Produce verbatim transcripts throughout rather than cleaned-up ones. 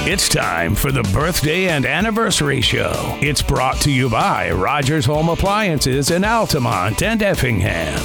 It's time for the Birthday and Anniversary Show. It's brought to you by Rogers Home Appliances in Altamont and Effingham.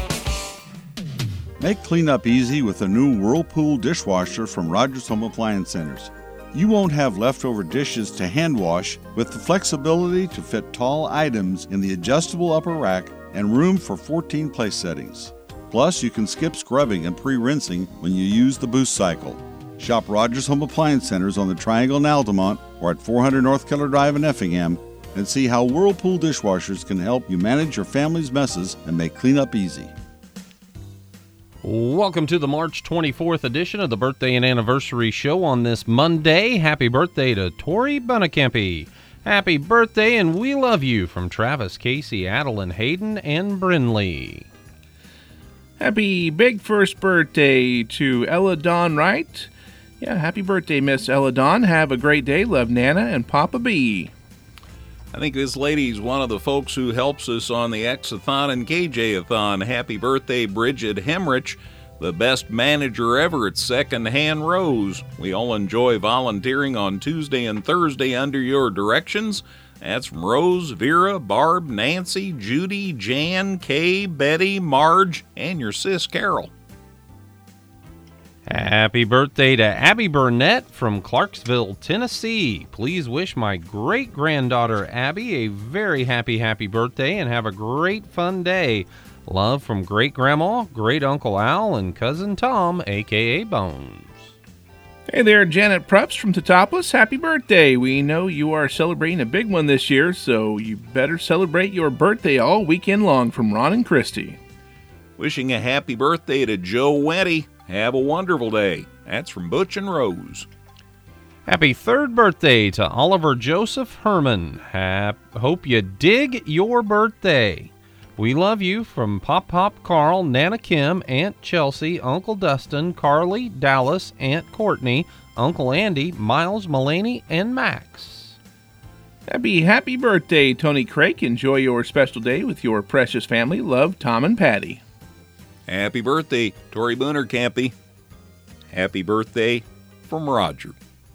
Make cleanup easy with a new Whirlpool dishwasher from Rogers Home Appliance Centers. You won't have leftover dishes to hand wash with the flexibility to fit tall items in the adjustable upper rack and room for fourteen place settings. Plus, you can skip scrubbing and pre-rinsing when you use the boost cycle. Shop Rogers Home Appliance Centers on the Triangle in Altamont or at four hundred North Keller Drive in Effingham and see how Whirlpool dishwashers can help you manage your family's messes and make cleanup easy. Welcome to the March twenty-fourth edition of the Birthday and Anniversary Show on this Monday. Happy birthday to Tori Bunnekampe. Happy birthday, and we love you from Travis, Casey, Adeline, Hayden, and Brinley. Happy big first birthday to Ella Dawn Wright. Yeah, happy birthday, Miss Ella Dawn. Have a great day. Love, Nana and Papa B. I think this lady's one of the folks who helps us on the X-a-thon and K J-a-thon. Happy birthday, Bridget Hemrich, the best manager ever at Second Hand Rose. We all enjoy volunteering on Tuesday and Thursday under your directions. That's from Rose, Vera, Barb, Nancy, Judy, Jan, Kay, Betty, Marge, and your sis Carol. Happy birthday to Abby Burnett from Clarksville, Tennessee. Please wish my great-granddaughter Abby a very happy, happy birthday and have a great fun day. Love from great-grandma, great-uncle Al, and cousin Tom, a k a. Bones. Hey there, Janet Prups from Teutopolis. Happy birthday. We know you are celebrating a big one this year, so you better celebrate your birthday all weekend long from Ron and Christy. Wishing a happy birthday to Joe Wenty. Have a wonderful day. That's from Butch and Rose. Happy third birthday to Oliver Joseph Herman. Hap- hope you dig your birthday. We love you from Pop Pop Carl, Nana Kim, Aunt Chelsea, Uncle Dustin, Carly, Dallas, Aunt Courtney, Uncle Andy, Miles, Mulaney, and Max. Happy, happy birthday, Tony Craik. Enjoy your special day with your precious family. Love, Tom and Patty. Happy birthday, Tori Bunnekampe. Happy birthday from Roger.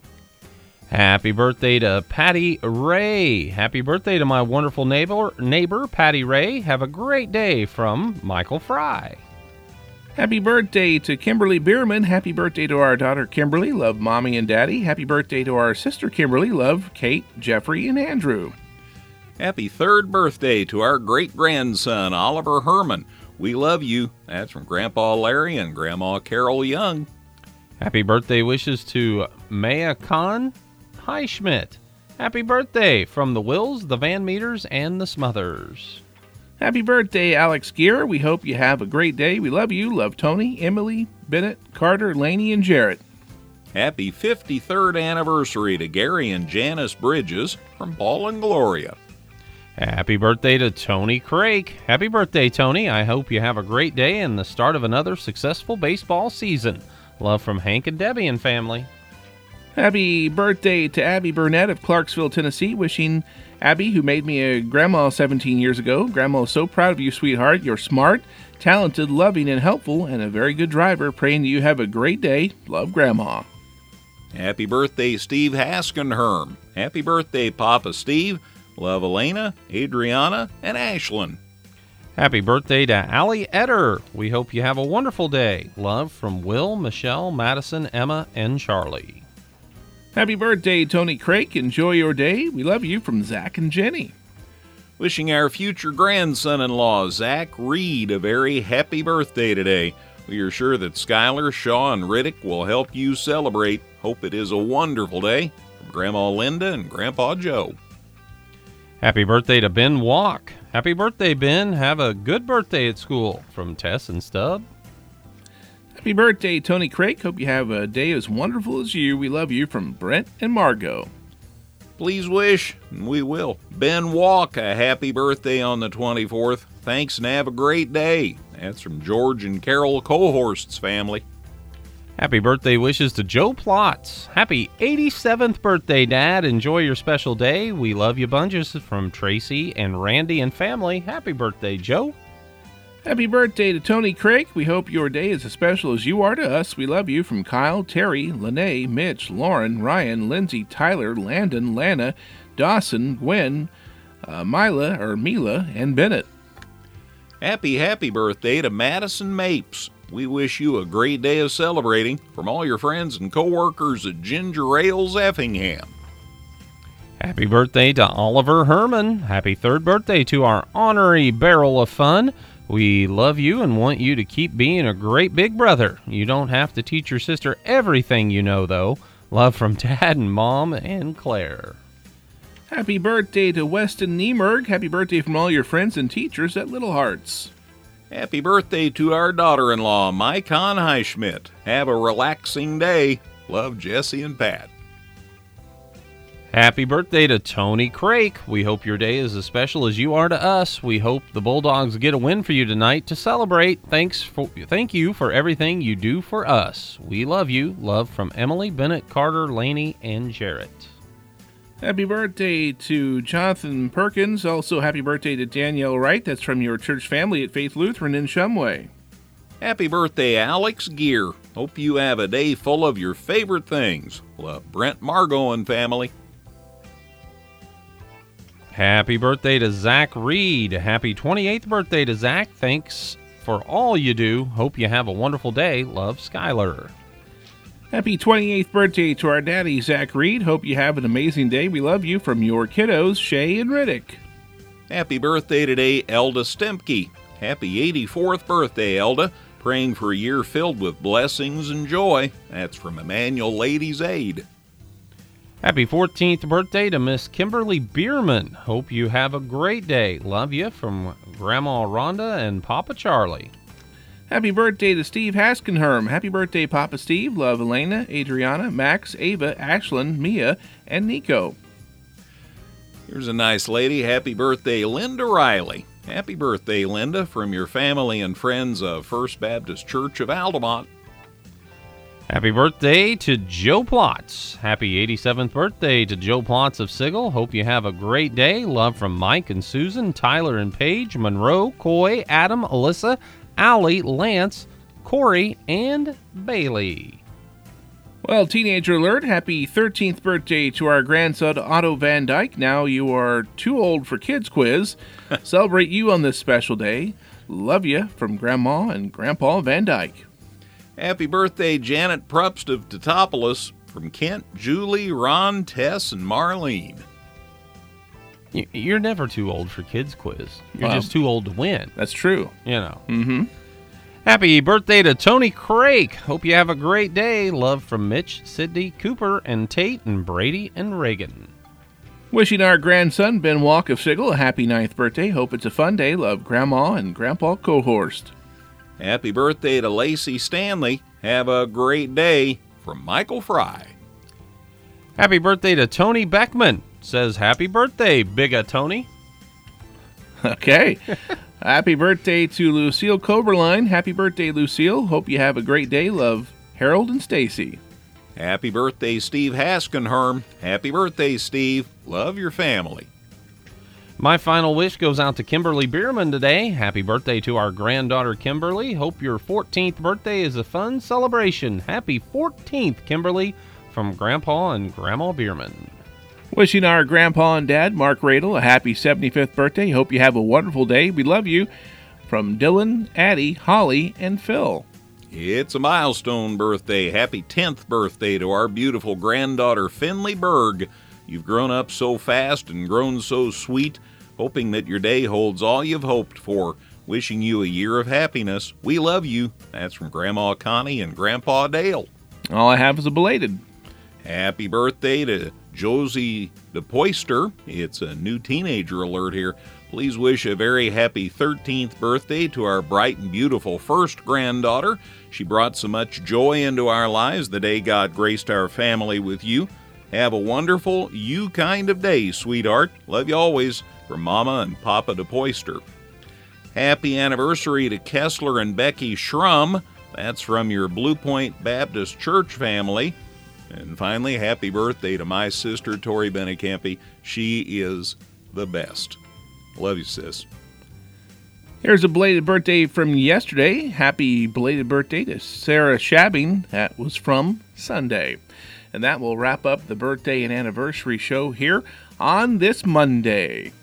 Happy birthday to Patty Ray. Happy birthday to my wonderful neighbor, neighbor Patty Ray. Have a great day from Michael Fry. Happy birthday to Kimberly Bierman. Happy birthday to our daughter Kimberly. Love, Mommy and Daddy. Happy birthday to our sister Kimberly. Love, Kate, Jeffrey, and Andrew. Happy third birthday to our great-grandson, Oliver Herman. We love you. That's from Grandpa Larry and Grandma Carol Young. Happy birthday wishes to Maya Khan Highschmidt. Happy birthday from the Wills, the Van Meters, and the Smothers. Happy birthday, Alex Gear. We hope you have a great day. We love you. Love Tony, Emily, Bennett, Carter, Laney, and Jarrett. Happy fifty-third anniversary to Gary and Janice Bridges from Paul and Gloria. Happy birthday to Tony Craik. Happy birthday, Tony. I hope you have a great day and the start of another successful baseball season. Love from Hank and Debbie and family. Happy birthday to Abby Burnett of Clarksville, Tennessee. Wishing Abby, who made me a grandma seventeen years ago. Grandma is so proud of you, sweetheart. You're smart, talented, loving, and helpful, and a very good driver. Praying that you have a great day. Love, Grandma. Happy birthday, Steve Haskenherm. Happy birthday, Papa Steve. Love, Elena, Adriana, and Ashlyn. Happy birthday to Allie Etter. We hope you have a wonderful day. Love from Will, Michelle, Madison, Emma, and Charlie. Happy birthday, Tony Craik. Enjoy your day. We love you from Zach and Jenny. Wishing our future grandson-in-law, Zach Reed, a very happy birthday today. We are sure that Skylar, Shaw, and Riddick will help you celebrate. Hope it is a wonderful day. From Grandma Linda and Grandpa Joe. Happy birthday to Ben Walk. Happy birthday, Ben. Have a good birthday at school. From Tess and Stub. Happy birthday, Tony Craik. Hope you have a day as wonderful as you. We love you from Brent and Margot. Please wish, and we will, Ben Walk a happy birthday on the twenty-fourth. Thanks and have a great day. That's from George and Carol Cohorst's family. Happy birthday wishes to Joe Plotz. Happy eighty-seventh birthday, Dad. Enjoy your special day. We love you bunches from Tracy and Randy and family. Happy birthday, Joe. Happy birthday to Tony Craig. We hope your day is as special as you are to us. We love you from Kyle, Terry, Lene, Mitch, Lauren, Ryan, Lindsay, Tyler, Landon, Lana, Dawson, Gwen, uh, Mila, or Mila, and Bennett. Happy, happy birthday to Madison Mapes. We wish you a great day of celebrating from all your friends and co-workers at Ginger Ales Effingham. Happy birthday to Oliver Herman. Happy third birthday to our honorary Barrel of Fun. We love you and want you to keep being a great big brother. You don't have to teach your sister everything you know, though. Love from Dad and Mom and Claire. Happy birthday to Weston Niemerg. Happy birthday from all your friends and teachers at Little Hearts. Happy birthday to our daughter-in-law, Mike Highschmidt. Have a relaxing day. Love, Jesse and Pat. Happy birthday to Tony Crake. We hope your day is as special as you are to us. We hope the Bulldogs get a win for you tonight to celebrate. Thanks for, thank you for everything you do for us. We love you. Love from Emily, Bennett, Carter, Laney, and Jarrett. Happy birthday to Jonathan Perkins. Also, happy birthday to Danielle Wright. That's from your church family at Faith Lutheran in Shumway. Happy birthday, Alex Gear. Hope you have a day full of your favorite things. Love, Brent, Margot, and family. Happy birthday to Zach Reed. Happy twenty-eighth birthday to Zach. Thanks for all you do. Hope you have a wonderful day. Love, Skylar. Happy twenty-eighth birthday to our daddy, Zach Reed. Hope you have an amazing day. We love you from your kiddos, Shay and Riddick. Happy birthday today, Elda Stemke. Happy eighty-fourth birthday, Elda. Praying for a year filled with blessings and joy. That's from Emmanuel Ladies Aid. Happy fourteenth birthday to Miss Kimberly Bierman. Hope you have a great day. Love you from Grandma Rhonda and Papa Charlie. Happy birthday to Steve Haskenherm. Happy birthday, Papa Steve. Love, Elena, Adriana, Max, Ava, Ashlyn, Mia, and Nico. Here's a nice lady. Happy birthday, Linda Riley. Happy birthday, Linda, from your family and friends of First Baptist Church of Altamont. Happy birthday to Joe Plotz. Happy eighty-seventh birthday to Joe Plotz of Sigel. Hope you have a great day. Love from Mike and Susan, Tyler and Paige, Monroe, Coy, Adam, Alyssa, Allie, Lance, Corey, and Bailey. Well, teenager alert. Happy thirteenth birthday to our grandson, Otto Van Dyke. Now you are too old for kids quiz. Celebrate you on this special day. Love you from Grandma and Grandpa Van Dyke. Happy birthday, Janet Prupst of Teutopolis, from Kent, Julie, Ron, Tess, and Marlene. You're never too old for kids quiz. You're Wow. just too old to win. That's true. You know. Mm-hmm. Happy birthday to Tony Craig. Hope you have a great day. Love from Mitch, Sydney, Cooper, and Tate, and Brady, and Reagan. Wishing our grandson, Ben Walk of Sigel, a happy ninth birthday. Hope it's a fun day. Love, Grandma and Grandpa Cohorst. Happy birthday to Lacey Stanley. Have a great day, from Michael Fry. Happy birthday to Tony Beckman. Says happy birthday, Bigga Tony. Okay. Happy birthday to Lucille Coberline. Happy birthday, Lucille. Hope you have a great day. Love, Harold and Stacy. Happy birthday, Steve Haskenherm. Happy birthday, Steve. Love your family. My final wish goes out to Kimberly Bierman today. Happy birthday to our granddaughter, Kimberly. Hope your fourteenth birthday is a fun celebration. Happy fourteenth, Kimberly, from Grandpa and Grandma Bierman. Wishing our grandpa and dad, Mark Radel, a happy seventy-fifth birthday. Hope you have a wonderful day. We love you. From Dylan, Addie, Holly, and Phil. It's a milestone birthday. Happy tenth birthday to our beautiful granddaughter, Finley Berg. You've grown up so fast and grown so sweet. Hoping that your day holds all you've hoped for. Wishing you a year of happiness. We love you. That's from Grandma Connie and Grandpa Dale. All I have is a belated. Happy birthday to Josie DePoister. It's a new teenager alert here. Please wish a very happy thirteenth birthday to our bright and beautiful first granddaughter. She brought so much joy into our lives the day God graced our family with you. Have a wonderful, you kind of day, sweetheart. Love you always, from Mama and Papa DePoister. Happy anniversary to Kessler and Becky Schrum. That's from your Blue Point Baptist Church family. And finally, happy birthday to my sister, Tori Benecampi. She is the best. Love you, sis. Here's a belated birthday from yesterday. Happy belated birthday to Sarah Shabbing. That was from Sunday. And that will wrap up the birthday and anniversary show here on this Monday.